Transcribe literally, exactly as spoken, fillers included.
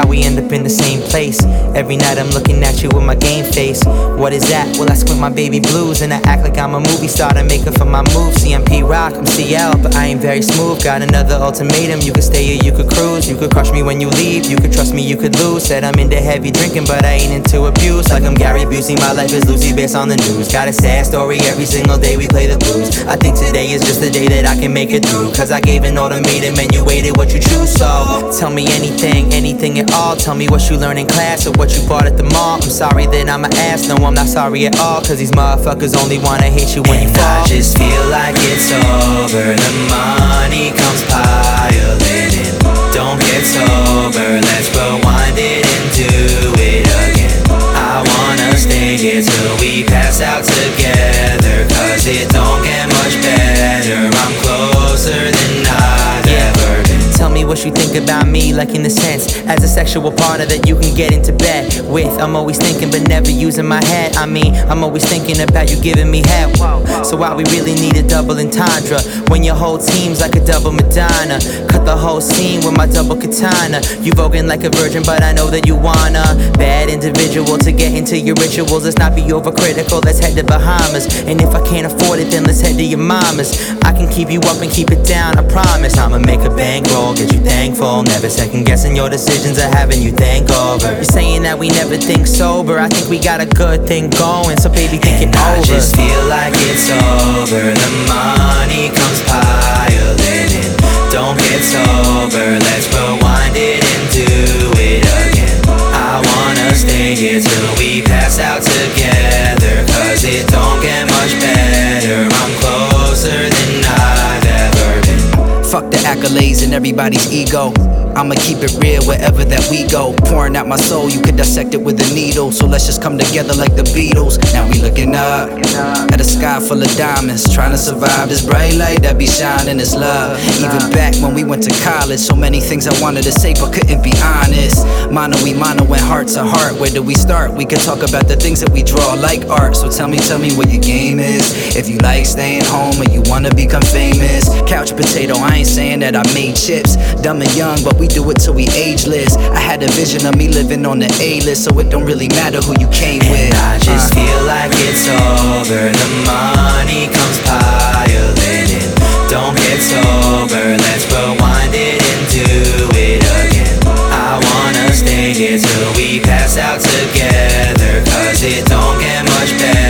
we end up in the same place. Every night I'm looking at you with my game face. What is that? Well, I squint my baby blues and I act like I'm a movie star to make up for my moves. C M P Rock, I'm C L, but I ain't very smooth. Got another ultimatum, you could stay or you could cruise. You could crush me when you leave, you could trust me, you could lose. Said I'm into heavy drinking, but I ain't into abuse. Like I'm Gary Busey, my life is Lucy based on the news. Got a sad story every single day we play the blues. I think today is just the day that I can make it through, cause I gave an ultimatum and you waited what you choose. So tell me anything, anything at all. Tell me what you learned in class or what you bought at the mall. I'm sorry that I'm an ass, no I'm not sorry at all, cause these motherfuckers only wanna hate you when you fall. I just feel like it's over, the money comes piling in. Don't get sober, let's rewind it and do it again. I wanna stay here till we pass out together, cause it don't get much better. I'm closer than I've ever been. Tell me what you think about me, like in the sense as a sexual partner that you can get into bed with. I'm always thinking but never using my head. I mean, I'm always thinking about you giving me head. So why we really need a double entendre when your whole team's like a double Madonna? Cut the whole scene with my double katana. You voguing like a virgin, but I know that you wanna. Bad individual to get into your rituals. Let's not be overcritical, let's head to Bahamas. And if I can't afford it, then let's head to your mama's. I can keep you up and keep it down, I promise. I'ma make a bankroll, get you thankful. Never second guessing your decisions or having you think over. You're saying that we never think sober. I think we got a good thing going, so baby think it over. I just feel like it's over, the money comes piling in. Don't get sober, let's rewind it and do it again. I wanna stay here till we pass out together, cause it don't get much better. I'm closer than I've ever been. Fuck the accolades and everybody's ego. I'ma keep it real wherever that we go. Pouring out my soul, you could dissect it with a needle. So let's just come together like the Beatles. Now we looking up at a sky full of diamonds, trying to survive this bright light that be shining. It's love. Even back when we went to college, so many things I wanted to say but couldn't be honest. Mono we mono when heart's a heart. Where do we start? We could talk about the things that we draw like art. So tell me, tell me what your game is. If you like staying home or you wanna become famous. Couch potato, I ain't saying that I made chips. Dumb and young, but we do it till we ageless. I had a vision of me living on the A-list, so it don't really matter who you came with. And I just uh. feel like it's over, the money comes piling in. Don't get sober, let's rewind it and do it again. I wanna stay here till we pass out together, cause it don't get much better.